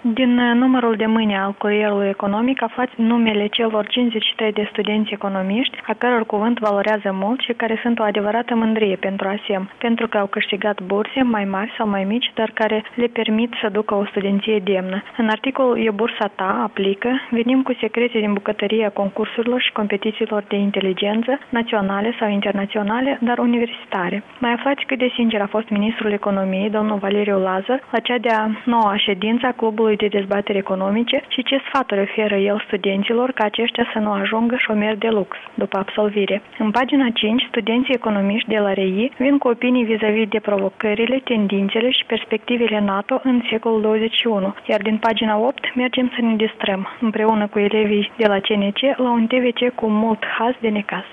Din numărul de mâine al Curierului Economic aflați numele celor 53 de studenți economiști, a căror cuvânt valorează mult și care sunt o adevărată mândrie pentru ASEM, pentru că au câștigat burse mai mari sau mai mici, dar care le permit să ducă o studenție demnă. În articolul E bursa ta, aplică, venim cu secrete din bucătăria concursurilor și competițiilor de inteligență, naționale sau internaționale, dar universitare. Mai aflați cât de sincer a fost ministrul economiei, domnul Valeriu Lazar, la cea de-a 9-a ședință a Clubului de Dezbateri Economice și ce sfaturi oferă el studenților ca aceștia să nu ajungă șomeri de lux după absolvire. În pagina 5, studenții economiști de la REI vin cu opinii vis-a-vis de provocările, tendințele și perspectivele NATO în secolul 21, iar din pagina 8 mergem să ne distrăm împreună cu elevii de la CNC la un TVC cu mult haz de necaz.